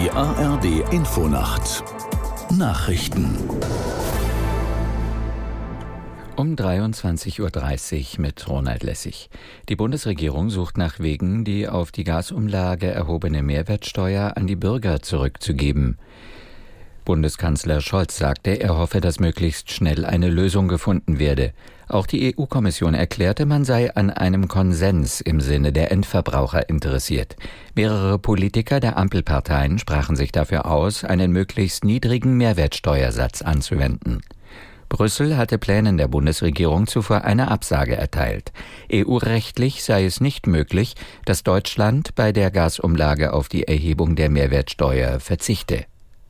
Die ARD Infonacht Nachrichten um 23:30 Uhr mit Ronald Lessig. Die Bundesregierung sucht nach Wegen, die auf die Gasumlage erhobene Mehrwertsteuer an die Bürger zurückzugeben. Bundeskanzler Scholz sagte, er hoffe, dass möglichst schnell eine Lösung gefunden werde. Auch die EU-Kommission erklärte, man sei an einem Konsens im Sinne der Endverbraucher interessiert. Mehrere Politiker der Ampelparteien sprachen sich dafür aus, einen möglichst niedrigen Mehrwertsteuersatz anzuwenden. Brüssel hatte Plänen der Bundesregierung zuvor eine Absage erteilt. EU-rechtlich sei es nicht möglich, dass Deutschland bei der Gasumlage auf die Erhebung der Mehrwertsteuer verzichte.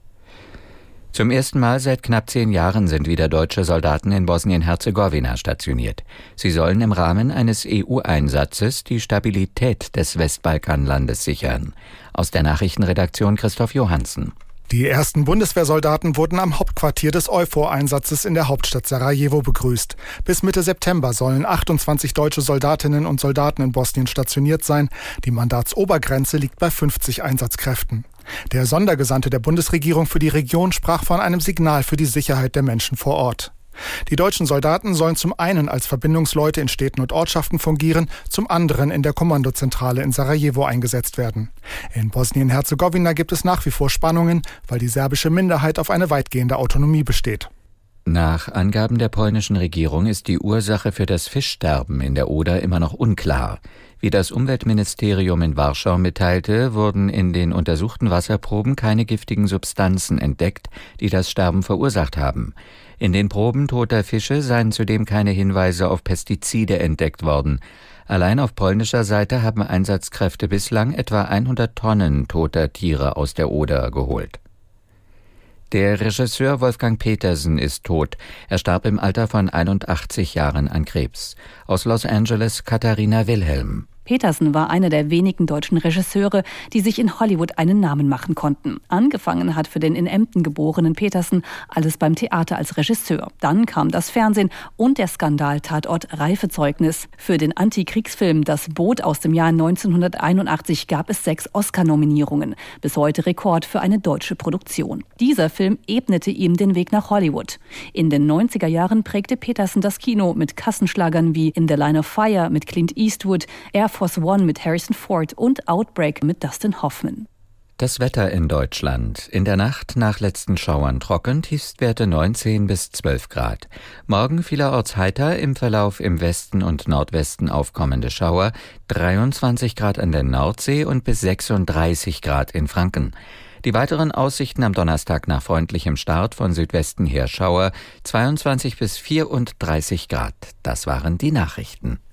Zum ersten Mal seit knapp 10 Jahren sind wieder deutsche Soldaten in Bosnien-Herzegowina stationiert. Sie sollen im Rahmen eines EU-Einsatzes die Stabilität des Westbalkanlandes sichern. Aus der Nachrichtenredaktion Christoph Johansen. Die ersten Bundeswehrsoldaten wurden am Hauptquartier des EUFOR-Einsatzes in der Hauptstadt Sarajevo begrüßt. Bis Mitte September sollen 28 deutsche Soldatinnen und Soldaten in Bosnien stationiert sein. Die Mandatsobergrenze liegt bei 50 Einsatzkräften. Der Sondergesandte der Bundesregierung für die Region sprach von einem Signal für die Sicherheit der Menschen vor Ort. Die deutschen Soldaten sollen zum einen als Verbindungsleute in Städten und Ortschaften fungieren, zum anderen in der Kommandozentrale in Sarajevo eingesetzt werden. In Bosnien-Herzegowina gibt es nach wie vor Spannungen, weil die serbische Minderheit auf eine weitgehende Autonomie besteht. Nach Angaben der polnischen Regierung ist die Ursache für das Fischsterben in der Oder immer noch unklar. Wie das Umweltministerium in Warschau mitteilte, wurden in den untersuchten Wasserproben keine giftigen Substanzen entdeckt, die das Sterben verursacht haben. In den Proben toter Fische seien zudem keine Hinweise auf Pestizide entdeckt worden. Allein auf polnischer Seite haben Einsatzkräfte bislang etwa 100 Tonnen toter Tiere aus der Oder geholt. Der Regisseur Wolfgang Petersen ist tot. Er starb im Alter von 81 Jahren an Krebs. Aus Los Angeles Katharina Wilhelm. Petersen war einer der wenigen deutschen Regisseure, die sich in Hollywood einen Namen machen konnten. Angefangen hat für den in Emden geborenen Petersen alles beim Theater als Regisseur. Dann kam das Fernsehen und der Skandal-Tatort Reifezeugnis. Für den Antikriegsfilm Das Boot aus dem Jahr 1981 gab es 6 Oscar-Nominierungen. Bis heute Rekord für eine deutsche Produktion. Dieser Film ebnete ihm den Weg nach Hollywood. In den 90er Jahren prägte Petersen das Kino mit Kassenschlagern wie In the Line of Fire mit Clint Eastwood, Air Force One mit Harrison Ford und Outbreak mit Dustin Hoffman. Das Wetter in Deutschland. In der Nacht nach letzten Schauern trocken, Tiefstwerte 19 bis 12 Grad. Morgen vielerorts heiter, im Verlauf im Westen und Nordwesten aufkommende Schauer, 23 Grad an der Nordsee und bis 36 Grad in Franken. Die weiteren Aussichten am Donnerstag nach freundlichem Start von Südwesten her Schauer, 22 bis 34 Grad. Das waren die Nachrichten.